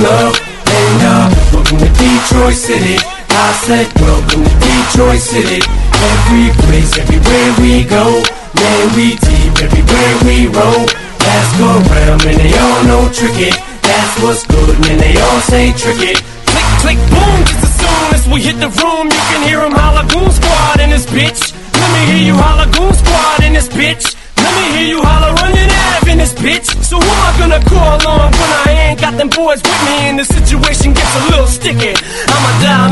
love. And welcome to Detroit City. I said welcome to Detroit City. Every place, everywhere we go, man, we deep everywhere we roll. Ask around, man, they all know tricky. That's what's good, man, they all say tricky. Click, click, boom, just as soon as we hit the room, you can hear 'em holla Goon Squad in this bitch. Let me hear you holla Goon Squad in this bitch. Let me hear you holla running Ave in this bitch. So who am I gonna call on when I ain't got them boys with me and the situation gets a little sticky? I'ma dial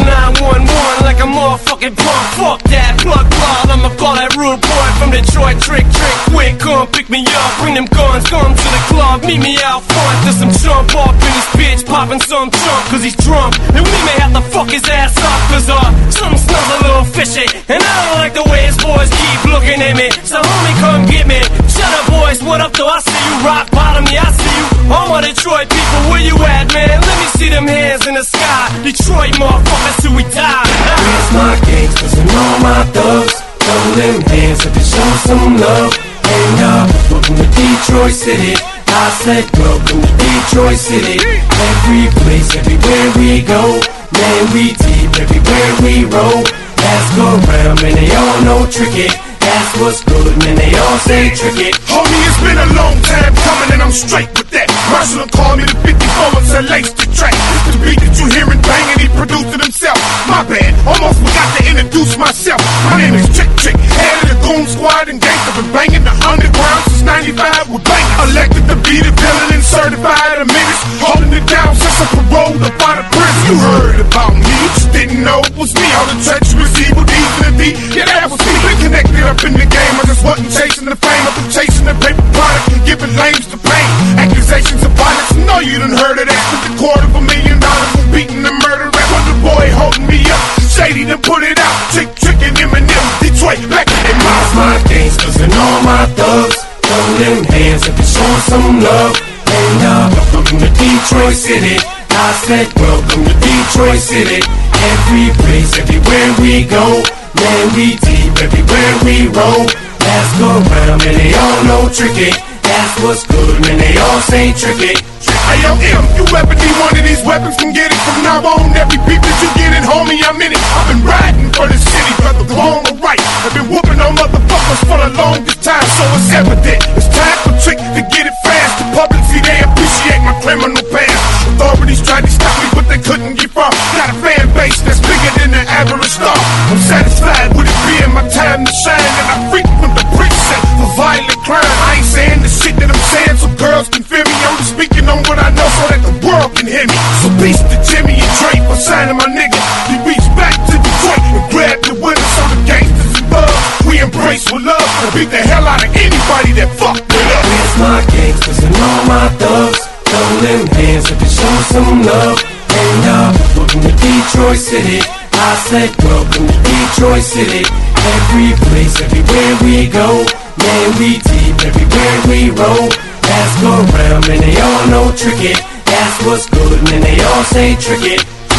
911 like a motherfucking punk. Fuck that plug plug, I'ma call that rude boy from Detroit. Trick, quick, come pick me up. Bring them guns, come to the club. Meet me out front, there's some chump up in this bitch. Popping some chump cause he's drunk. And we may have to fuck his ass up cause something smells a little fishy. And I don't like the way his boys keep looking at me. So homie, come get me. Shut up boys, what up though? I see you rock bottom, yeah I see you. All my Detroit people, where you at, man? Let me see them hands in the sky. Detroit motherfuckers till we die. Where's my gangsters and all my thugs? Throw them hands up and show some love. And welcome to Detroit City. I said welcome to Detroit City. Every place, everywhere we go, man, we deep everywhere we roll. Ask around, man, they all know tricky. That's what's good, man, they all say tricky. Homie, it's been a long time coming and I'm straight with that. Marshall called me the 54 and said lace the track. It's the beat that you hearing banging, he produced it himself. My bad, almost forgot to introduce myself. My name is Trick, head of the Goon Squad and gangsta been banging the underground since 95 with banging. Elected to be the villain and certified a menace. Holding it down since I paroled up out of prison. You heard about me, you just didn't know it was me. All the treacherous evil deeds in the D, yeah that was me. Been connected up in the game, I just wasn't chasing the fame. I've been chasing the paper product and giving lames to pain. Accusations of violence, no you done heard of that. With the $250,000 for beating and murder rap. When the boy holding me up, Shady done put it out. Trick and Eminem, Detroit, back in their mouth. My gangsters and all my thugs, throw them hands up and show some love. And welcome to Detroit City. I said welcome to Detroit City. Every place, everywhere we go, man, we deep everywhere we roll. Ask around, man, they all know tricky. That's what's good, man, they all say tricky. Hey yo, you ever need one of these weapons, can get it from now on. Every beat that you get it, homie, I'm in it. I've been riding for the city, whether wrong or right. I've been whooping on motherfuckers for the longest time, so it's evident. It's time for Trick to get it fast. The public see they appreciate my criminal past. Authorities tried to stop me, but they couldn't get far. Got a fan base that's bigger than the average star. I'm satisfied with it being my time to shine, and I frequent the precinct for violent crime. I ain't saying the shit that I'm saying so girls can feel me. I'm just speaking on what I know so that the world can hear me. So peace to Jimmy and Dre for signing my nigga. We reach back to Detroit and grab the winner. So the gangsters and thugs, we embrace with love and beat the hell out of anybody that fuck with us. Where's my gangsters and all my thugs? Throw them hands up and show some love. And welcome to Detroit City. I said welcome to Detroit City. Every place, everywhere we go, man, we deep everywhere we roll. Ask around, man, they all know tricky. That's what's good, man, they all say tricky.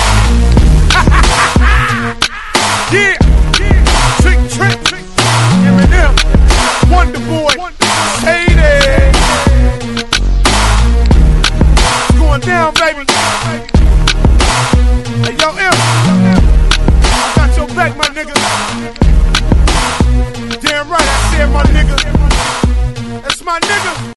Yeah, Trick, Eminem, Wonder Boy, Shady. It's going down, baby. Hey, yo, I got your back, my nigga. Damn right, I said my nigga. That's my nigga.